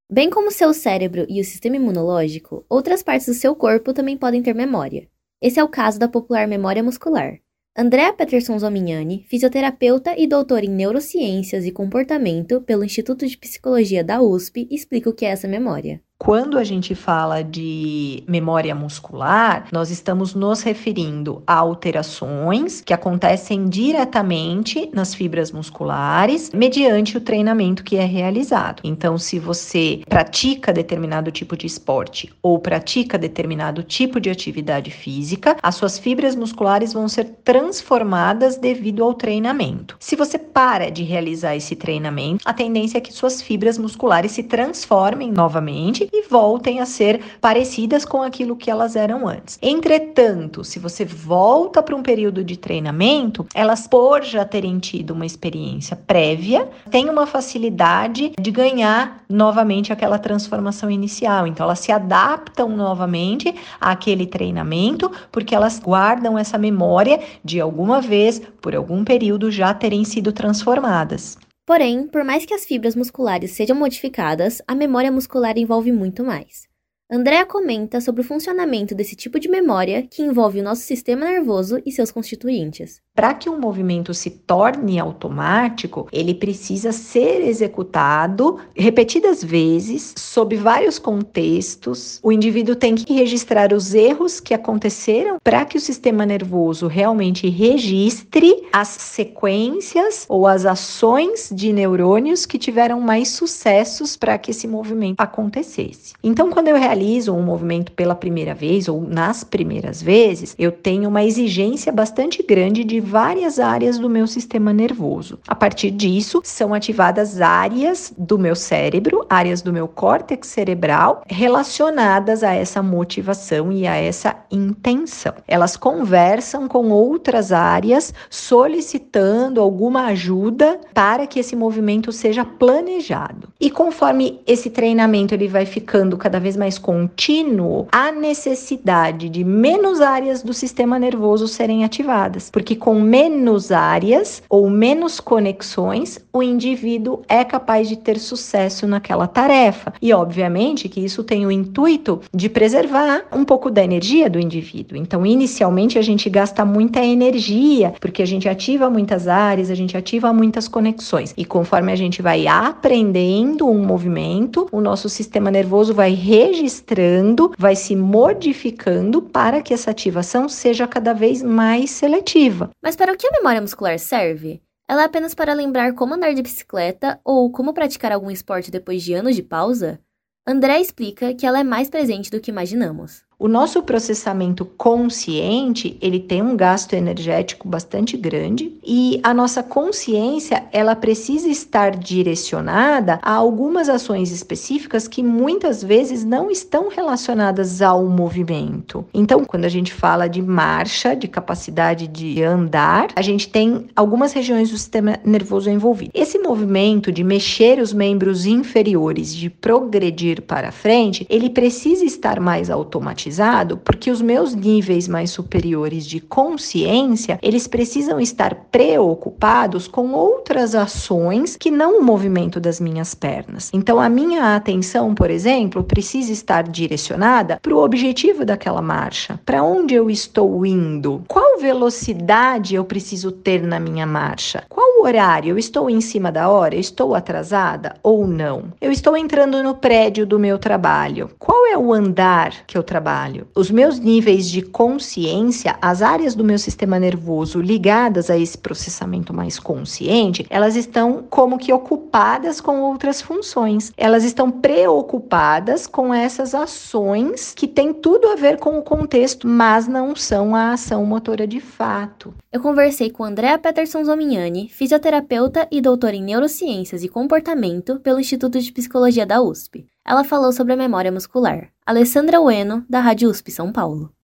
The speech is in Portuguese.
Bem como seu cérebro e o sistema imunológico, outras partes do seu corpo também podem ter memória. Esse é o caso da popular memória muscular. Andrea Peterson Zomignani, fisioterapeuta e doutora em neurociências e comportamento pelo Instituto de Psicologia da USP, explica o que é essa memória. Quando a gente fala de memória muscular, nós estamos nos referindo a alterações que acontecem diretamente nas fibras musculares mediante o treinamento que é realizado. Então, se você pratica determinado tipo de esporte ou pratica determinado tipo de atividade física, as suas fibras musculares vão ser transformadas devido ao treinamento. Se você para de realizar esse treinamento, a tendência é que suas fibras musculares se transformem novamente e voltem a ser parecidas com aquilo que elas eram antes. Entretanto, se você volta para um período de treinamento, elas, por já terem tido uma experiência prévia, têm uma facilidade de ganhar novamente aquela transformação inicial. Então, elas se adaptam novamente àquele treinamento, porque elas guardam essa memória de alguma vez, por algum período, já terem sido transformadas. Porém, por mais que as fibras musculares sejam modificadas, a memória muscular envolve muito mais. Andrea comenta sobre o funcionamento desse tipo de memória que envolve o nosso sistema nervoso e seus constituintes. Para que um movimento se torne automático, ele precisa ser executado repetidas vezes, sob vários contextos. O indivíduo tem que registrar os erros que aconteceram para que o sistema nervoso realmente registre as sequências ou as ações de neurônios que tiveram mais sucessos para que esse movimento acontecesse. Então, quando eu realizo um movimento pela primeira vez ou nas primeiras vezes, eu tenho uma exigência bastante grande de várias áreas do meu sistema nervoso. A partir disso, são ativadas áreas do meu cérebro, áreas do meu córtex cerebral, relacionadas a essa motivação e a essa intenção. Elas conversam com outras áreas, solicitando alguma ajuda para que esse movimento seja planejado. E conforme esse treinamento ele vai ficando cada vez mais contínuo, há necessidade de menos áreas do sistema nervoso serem ativadas, porque com menos áreas ou menos conexões, o indivíduo é capaz de ter sucesso naquela tarefa. E, obviamente, que isso tem o intuito de preservar um pouco da energia do indivíduo. Então, inicialmente, a gente gasta muita energia, porque a gente ativa muitas áreas, a gente ativa muitas conexões. E conforme a gente vai aprendendo um movimento, o nosso sistema nervoso vai registrando, vai se modificando para que essa ativação seja cada vez mais seletiva. Mas para o que a memória muscular serve? Ela é apenas para lembrar como andar de bicicleta ou como praticar algum esporte depois de anos de pausa? André explica que ela é mais presente do que imaginamos. O nosso processamento consciente, ele tem um gasto energético bastante grande e a nossa consciência, ela precisa estar direcionada a algumas ações específicas que muitas vezes não estão relacionadas ao movimento. Então, quando a gente fala de marcha, de capacidade de andar, a gente tem algumas regiões do sistema nervoso envolvido. Esse movimento de mexer os membros inferiores, de progredir para frente, ele precisa estar mais automatizado, porque os meus níveis mais superiores de consciência, eles precisam estar preocupados com outras ações que não o movimento das minhas pernas. Então, a minha atenção, por exemplo, precisa estar direcionada para o objetivo daquela marcha. Para onde eu estou indo? Qual velocidade eu preciso ter na minha marcha? Qual horário? Eu estou em cima da hora? Estou atrasada ou não? Eu estou entrando no prédio do meu trabalho. Qual é o andar que eu trabalho? Os meus níveis de consciência, as áreas do meu sistema nervoso ligadas a esse processamento mais consciente, elas estão como que ocupadas com outras funções. Elas estão preocupadas com essas ações que têm tudo a ver com o contexto, mas não são a ação motora de fato. Eu conversei com Andrea Peterson Zomignani, fisioterapeuta e doutora em neurociências e comportamento pelo Instituto de Psicologia da USP. Ela falou sobre a memória muscular. Alessandra Ueno, da Rádio USP São Paulo.